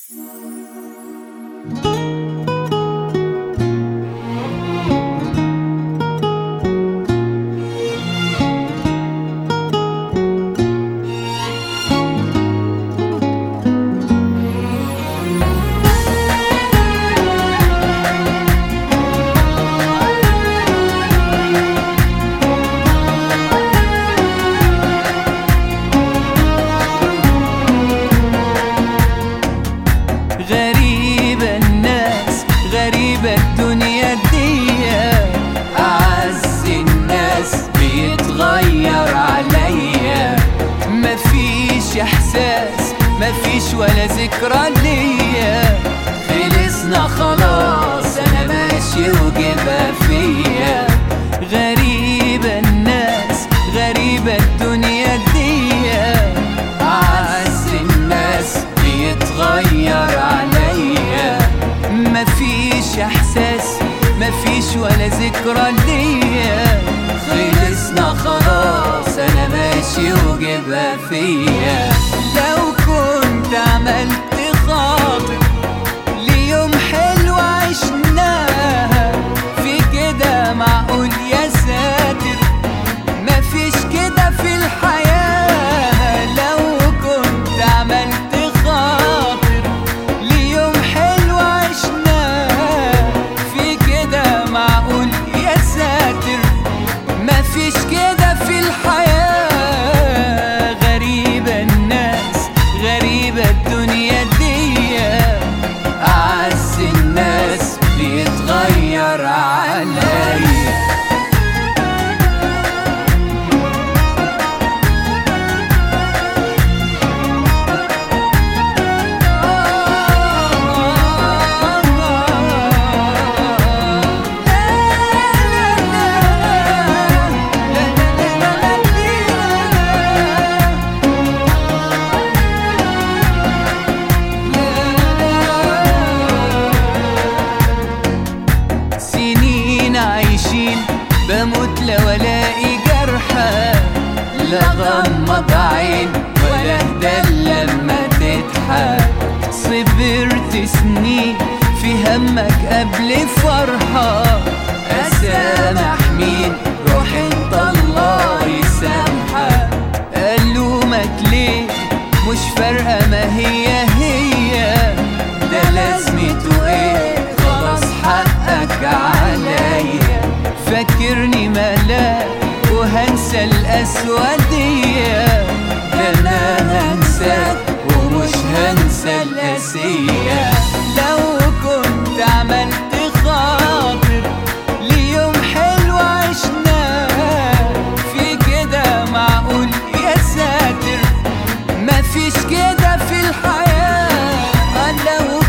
غريبة الناس، غريبة الدنيا دي، أعز الناس بيتغير عليا، مفيش إحساس مفيش ولا ذكرى ليا، خلصنا خلاص أنا ماشي وجبها فيا. غريبة الناس، غريبة الدنيا دي، أعز الناس بيتغير عليا، مفيش إحساس مفيش ولا ذكرى ليا، خلصنا خلاص أنا ماشي وجبها فيا. لو كنت عملت خاطر ليوم حلو عشناها، في كده معقول يا ساتر؟ مفيش كده في الحياة. لو كنت عملت خاطر ليوم حلو عشناها، في كده معقول يا ساتر؟ مفيش كده في الحياة. غريبة الناس، غريبة الدنيا دي، أعز الناس بيتغير عليا. عايشين بموت لو الاقي جرحى، لا غمض عين ولا اهدى لما تضحك. صبرت سنين في همك قبل فرحة، اسامح مين؟ روح انت الله يسامحك. الومك ليه؟ مش فارقة ما هي ده لازمته ايه؟ خلاص حقك عليا. فاكرني ملاك وهنسى الأسودية، ده أنا هنساك ومش هنسى القاسية. لو كنت عملت خاطر ليوم حلو عشناه، في كده معقول يا ساتر؟ مفيش كده في الحياة. لو